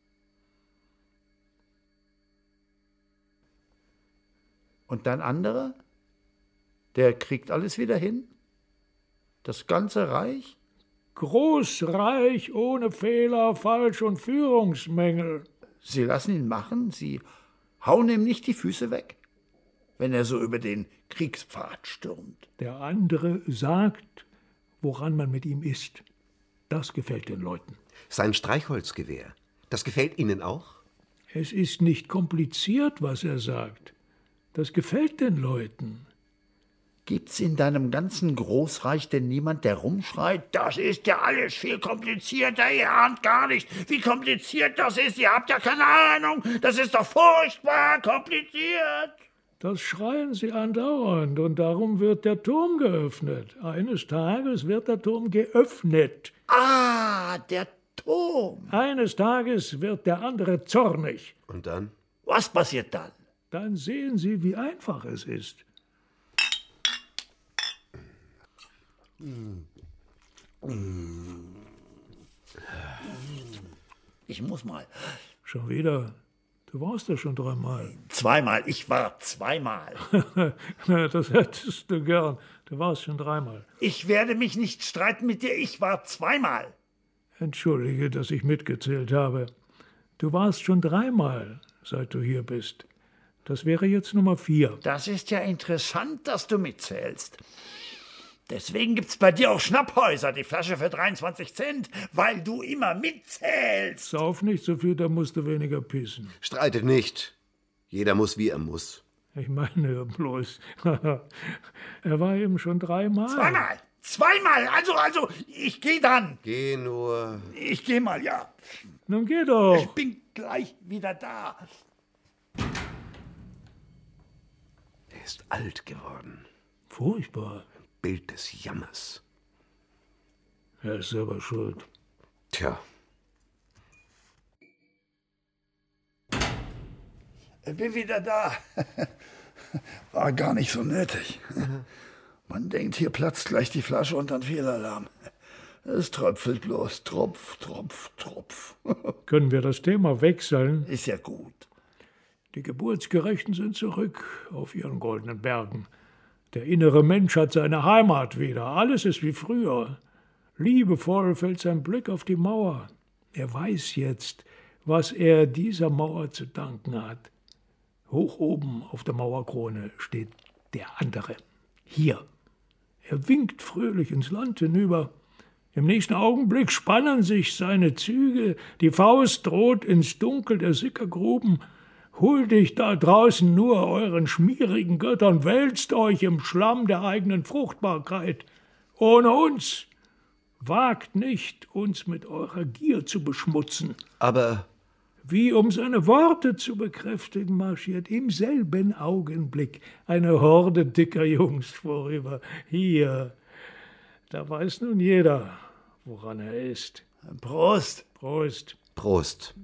Und dein anderer? Der kriegt alles wieder hin? Das ganze Reich? Großreich, ohne Fehler, Falsch und Führungsmängel. Sie lassen ihn machen? Sie hauen ihm nicht die Füße weg? Wenn er so über den Kriegspfad stürmt. Der andere sagt, woran man mit ihm ist. Das gefällt den Leuten. Sein Streichholzgewehr. Das gefällt Ihnen auch? Es ist nicht kompliziert, was er sagt. Das gefällt den Leuten. Gibt's in deinem ganzen Großreich denn niemand, der rumschreit? Das ist ja alles viel komplizierter, ihr ahnt gar nicht, wie kompliziert das ist, ihr habt ja keine Ahnung, das ist doch furchtbar kompliziert. Das schreien sie andauernd und darum wird der Turm geöffnet. Eines Tages wird der Turm geöffnet. Ah, der Turm. Eines Tages wird der andere zornig. Und dann? Was passiert dann? Dann sehen Sie, wie einfach es ist. Ich muss mal. Schon wieder? Du warst ja schon dreimal. Zweimal. Ich war zweimal. Das hättest du gern. Du warst schon dreimal. Ich werde mich nicht streiten mit dir. Ich war zweimal. Entschuldige, dass ich mitgezählt habe. Du warst schon dreimal, seit du hier bist. Das wäre jetzt Nummer vier. Das ist ja interessant, dass du mitzählst. Deswegen gibt's bei dir auch Schnapphäuser, die Flasche für dreiundzwanzig Cent, weil du immer mitzählst. Sauf nicht so viel, da musst du weniger pissen. Streitet nicht. Jeder muss, wie er muss. Ich meine ja bloß, er war eben schon dreimal. Zweimal, zweimal, also, also, ich geh dann. Geh nur. Ich geh mal, ja. Nun geh doch. Ich bin gleich wieder da. Er ist alt geworden. Furchtbar. Bild des Jammers. Er ist selber schuld. Tja. Ich bin wieder da. War gar nicht so nötig. Man denkt, hier platzt gleich die Flasche und dann Fehlalarm. Es tröpfelt bloß. Tropf, Tropf, Tropf. Können wir das Thema wechseln? Ist ja gut. Die Geburtsgerechten sind zurück auf ihren goldenen Bergen. Der innere Mensch hat seine Heimat wieder. Alles ist wie früher. Liebevoll fällt sein Blick auf die Mauer. Er weiß jetzt, was er dieser Mauer zu danken hat. Hoch oben auf der Mauerkrone steht der andere. Hier. Er winkt fröhlich ins Land hinüber. Im nächsten Augenblick spannen sich seine Züge. Die Faust droht ins Dunkel der Sickergruben. Huldigt da draußen nur euren schmierigen Göttern, wälzt euch im Schlamm der eigenen Fruchtbarkeit. Ohne uns. Wagt nicht, uns mit eurer Gier zu beschmutzen. Aber Wie um seine Worte zu bekräftigen, marschiert im selben Augenblick eine Horde dicker Jungs vorüber. Hier, da weiß nun jeder, woran er ist. Prost. Prost. Prost.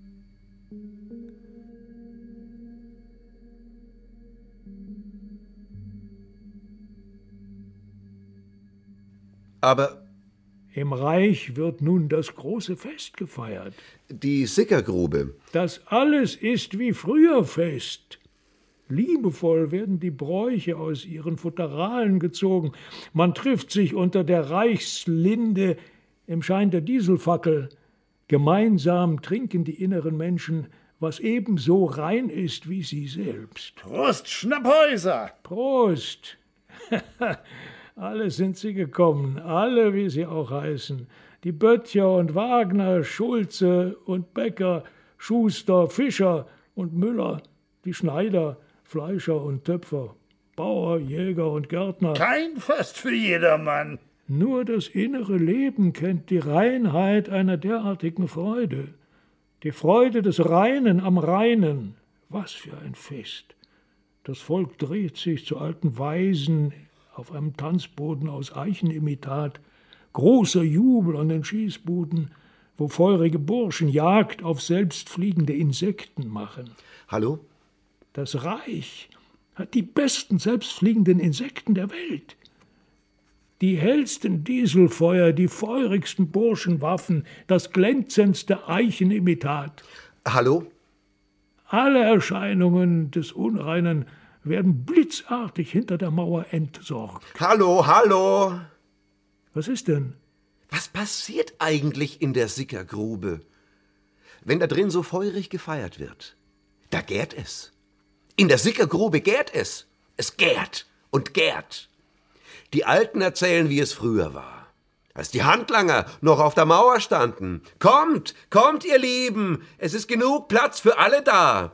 Aber Im Reich wird nun das große Fest gefeiert. die Sickergrube, Das alles ist wie früher Fest. Liebevoll werden die Bräuche aus ihren Futteralen gezogen. Man trifft sich unter der Reichslinde im Schein der Dieselfackel. Gemeinsam trinken die inneren Menschen, was ebenso rein ist wie sie selbst. Prost, Schnapphäuser. Prost! Alle sind sie gekommen, alle, wie sie auch heißen. Die Böttcher und Wagner, Schulze und Bäcker, Schuster, Fischer und Müller, die Schneider, Fleischer und Töpfer, Bauer, Jäger und Gärtner. Kein Fest für jedermann. Nur das innere Leben kennt die Reinheit einer derartigen Freude. Die Freude des Reinen am Reinen. Was für ein Fest! Das Volk dreht sich zu alten Weisen auf einem Tanzboden aus Eichenimitat. Großer Jubel an den Schießbuden, wo feurige Burschen Jagd auf selbstfliegende Insekten machen. hallo? Das Reich hat die besten selbstfliegenden Insekten der Welt. Die hellsten Dieselfeuer, die feurigsten Burschenwaffen, das glänzendste Eichenimitat. Hallo? Alle Erscheinungen des Unreinen werden blitzartig hinter der Mauer entsorgt. Hallo, hallo? Was ist denn? Was passiert eigentlich in der Sickergrube? Wenn da drin so feurig gefeiert wird, da gärt es. In der Sickergrube gärt es. Es gärt und gärt. Die Alten erzählen, wie es früher war, als die Handlanger noch auf der Mauer standen. Kommt, kommt, ihr Lieben, es ist genug Platz für alle da.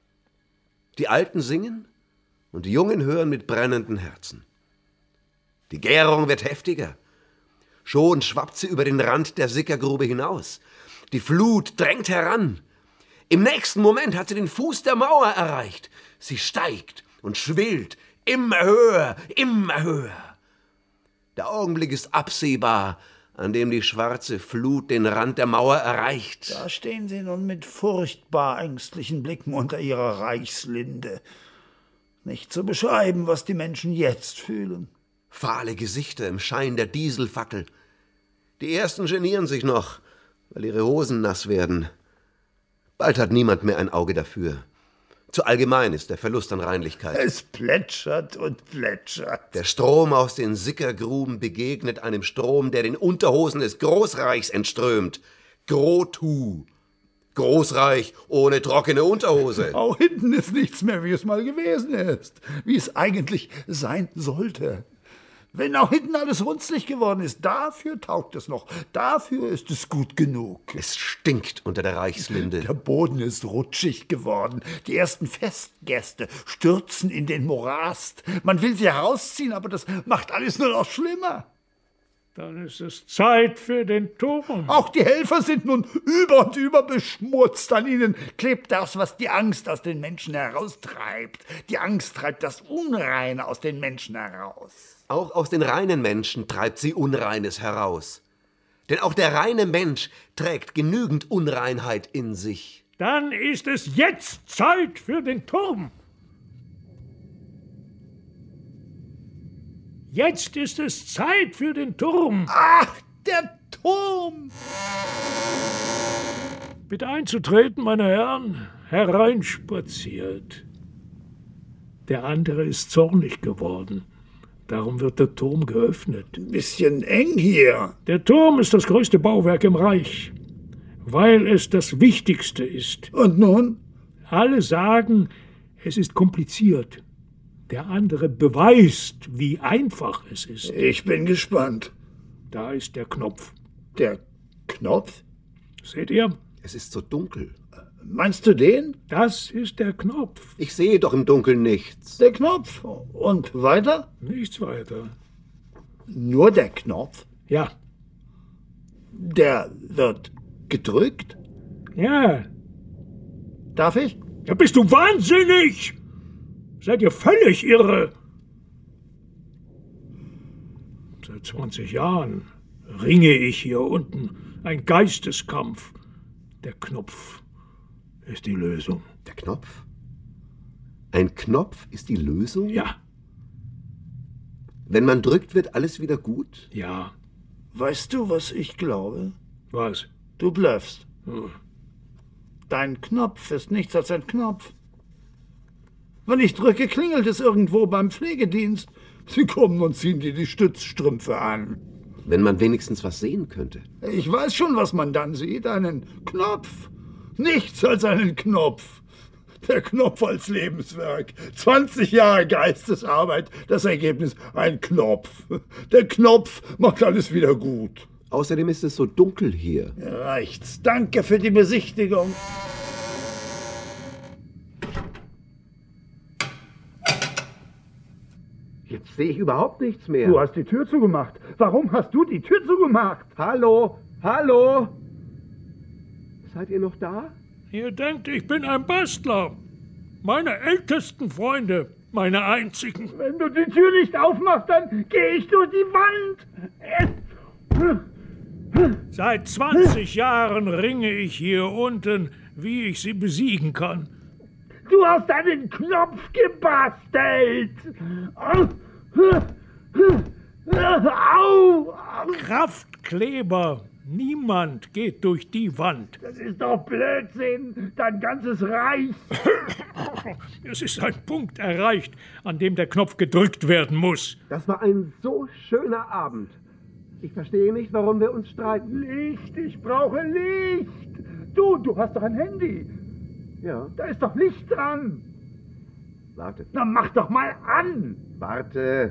Die Alten singen und die Jungen hören mit brennenden Herzen. Die Gärung wird heftiger. Schon schwappt sie über den Rand der Sickergrube hinaus. Die Flut drängt heran. Im nächsten Moment hat sie den Fuß der Mauer erreicht. Sie steigt und schwillt, immer höher, immer höher. Der Augenblick ist absehbar, an dem die schwarze Flut den Rand der Mauer erreicht. Da stehen sie nun mit furchtbar ängstlichen Blicken unter ihrer Reichslinde. Nicht zu beschreiben, was die Menschen jetzt fühlen. Fahle Gesichter im Schein der Dieselfackel. Die Ersten genieren sich noch, weil ihre Hosen nass werden. Bald hat niemand mehr ein Auge dafür. Zu allgemein ist der Verlust an Reinlichkeit. Es plätschert und plätschert. Der Strom aus den Sickergruben begegnet einem Strom, der den Unterhosen des Großreichs entströmt. Grotu. Großreich, ohne trockene Unterhose. Auch hinten ist nichts mehr, wie es mal gewesen ist. Wie es eigentlich sein sollte. Wenn auch hinten alles runzlig geworden ist, dafür taugt es noch. Dafür ist es gut genug. Es stinkt unter der Reichslinde. Der Boden ist rutschig geworden. Die ersten Festgäste stürzen in den Morast. Man will sie herausziehen, aber das macht alles nur noch schlimmer. Dann ist es Zeit für den Turm. Auch die Helfer sind nun über und über beschmutzt. An ihnen klebt das, was die Angst aus den Menschen heraustreibt. Die Angst treibt das Unreine aus den Menschen heraus. Auch aus den reinen Menschen treibt sie Unreines heraus. Denn auch der reine Mensch trägt genügend Unreinheit in sich. Dann ist es jetzt Zeit für den Turm. Jetzt ist es Zeit für den Turm. Ach, der Turm! Bitte einzutreten, meine Herren. Hereinspaziert. Der andere ist zornig geworden. Darum wird der Turm geöffnet. Ein bisschen eng hier. Der Turm ist das größte Bauwerk im Reich, weil es das Wichtigste ist. Und nun? Alle sagen, es ist kompliziert. Der andere beweist, wie einfach es ist. Ich bin gespannt. Da ist der Knopf. Der Knopf? Seht ihr? Es ist so dunkel. Meinst du den? Das ist der Knopf. Ich sehe doch im Dunkeln nichts. Der Knopf. Und weiter? Nichts weiter. Nur der Knopf? Ja. Der wird gedrückt? Ja. Darf ich? Ja, bist du wahnsinnig? Seid ihr völlig irre? Seit zwanzig Jahren ringe ich hier unten. Ein Geisteskampf. Der Knopf ist die Lösung. Der Knopf? Ein Knopf ist die Lösung? Ja. Wenn man drückt, wird alles wieder gut? Ja. Weißt du, was ich glaube? Was? Du bluffst. Hm. Dein Knopf ist nichts als ein Knopf. Wenn ich drücke, klingelt es irgendwo beim Pflegedienst. Sie kommen und ziehen dir die Stützstrümpfe an. Wenn man wenigstens was sehen könnte. Ich weiß schon, was man dann sieht. Einen Knopf. Nichts als einen Knopf. Der Knopf als Lebenswerk. zwanzig Jahre Geistesarbeit. Das Ergebnis ein Knopf. Der Knopf macht alles wieder gut. Außerdem ist es so dunkel hier. Reicht's. Danke für die Besichtigung. Jetzt sehe ich überhaupt nichts mehr. Du hast die Tür zugemacht. Warum hast du die Tür zugemacht? Hallo? Hallo? Seid ihr noch da? Ihr denkt, ich bin ein Bastler. Meine ältesten Freunde, meine einzigen. Wenn du die Tür nicht aufmachst, dann gehe ich durch die Wand. Seit zwanzig Jahren ringe ich hier unten, wie ich sie besiegen kann. Du hast einen Knopf gebastelt. Au! Kraftkleber. Niemand geht durch die Wand. Das ist doch Blödsinn. Dein ganzes Reich. Es ist ein Punkt erreicht, an dem der Knopf gedrückt werden muss. Das war ein so schöner Abend. Ich verstehe nicht, warum wir uns streiten. Licht, ich brauche Licht. Du, du hast doch ein Handy. Ja. Da ist doch Licht dran. Warte. Na, mach doch mal an. Warte.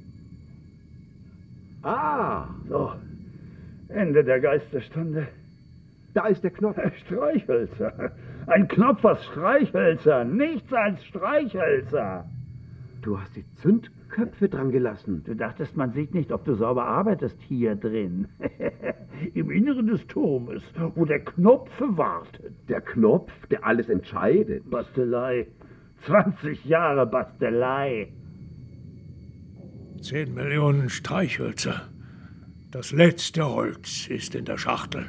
Ah. So, Ende der Geisterstunde. Da ist der Knopf. Streichhölzer. Ein Knopf aus Streichhölzer. Nichts als Streichhölzer. Du hast die Zündköpfe dran gelassen. Du dachtest, man sieht nicht, ob du sauber arbeitest hier drin. Im Inneren des Turmes, wo der Knopf wartet. Der Knopf, der alles entscheidet. Bastelei. zwanzig Jahre Bastelei. Zehn Millionen Streichhölzer. Das letzte Holz ist in der Schachtel.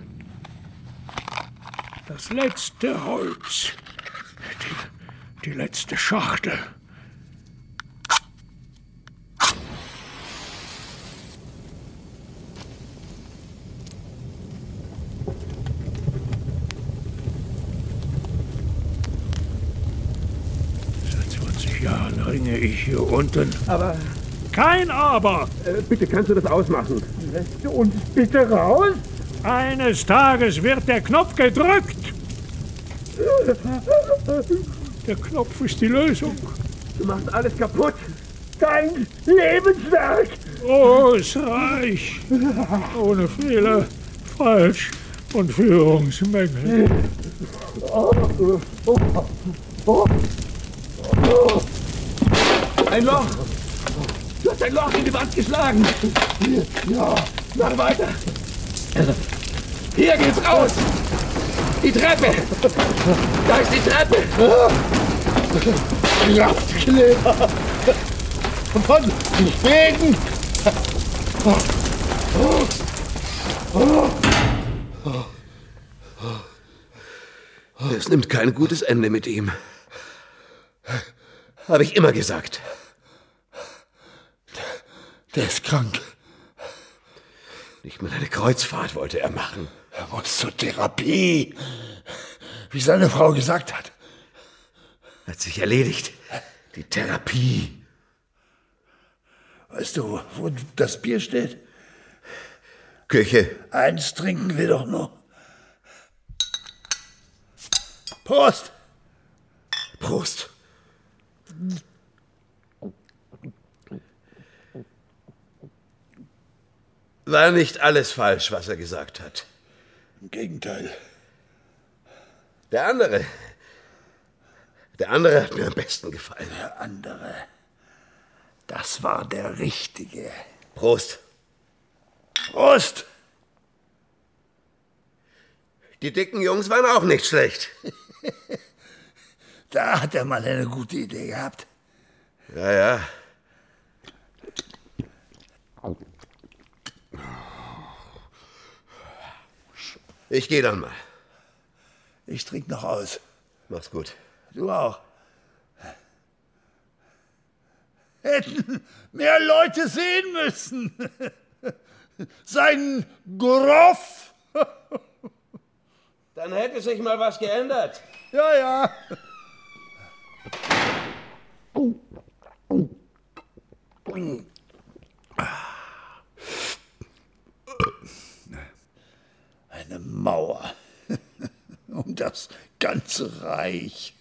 Das letzte Holz. Die, die letzte Schachtel. Seit zwanzig Jahren ringe ich hier unten. Aber... Kein Aber! Äh, bitte, kannst du das ausmachen? Lässt du uns bitte raus? Eines Tages wird der Knopf gedrückt. Der Knopf ist die Lösung. Du machst alles kaputt. Dein Lebenswerk! Großreich. Ohne Fehler, falsch und Führungsmängel. Ein Loch! Du hast ein Loch in die Wand geschlagen! Ja, Mach weiter! Hier geht's raus! Die Treppe! Da ist die Treppe! Kraftkleber! Von wegen! Es nimmt kein gutes Ende mit ihm. Habe ich immer gesagt. Der ist krank. Nicht mal eine Kreuzfahrt wollte er machen. Er muss zur Therapie, wie seine Frau gesagt hat. Hat sich erledigt. Die Therapie. Weißt du, wo das Bier steht? Küche. Eins trinken wir doch noch. Prost! Prost. War nicht alles falsch, was er gesagt hat. Im Gegenteil. Der andere. Der andere hat mir am besten gefallen. Der andere. Das war der Richtige. Prost. Prost! Die dicken Jungs waren auch nicht schlecht. Da hat er mal eine gute Idee gehabt. Ja, ja. Ich gehe dann mal. Ich trinke noch aus. Mach's gut. Du auch. Hätten mehr Leute sehen müssen. Sein Groff. Dann hätte sich mal was geändert. Ja, ja. Eine Mauer um das ganze Reich.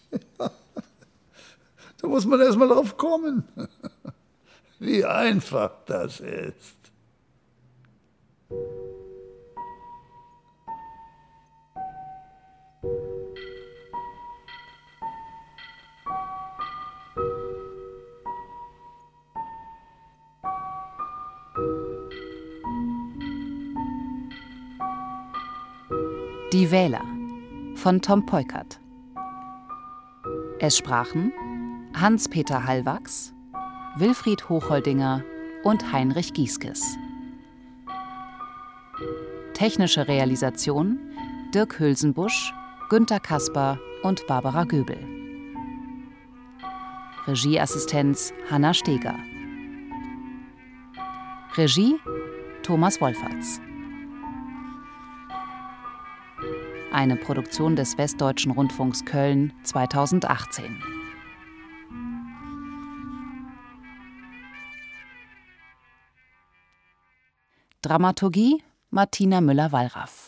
Da muss man erst mal drauf kommen, wie einfach das ist. Die Wähler von Tom Peukert. Es sprachen Hans-Peter Hallwachs, Wilfried Hochholdinger und Heinrich Gieskes. Technische Realisation Dirk Hülsenbusch, Günter Kasper und Barbara Göbel. Regieassistenz Hanna Steger. Regie Thomas Wolferts. Eine Produktion des Westdeutschen Rundfunks Köln zweitausendachtzehn. Dramaturgie Martina Müller-Wallraff.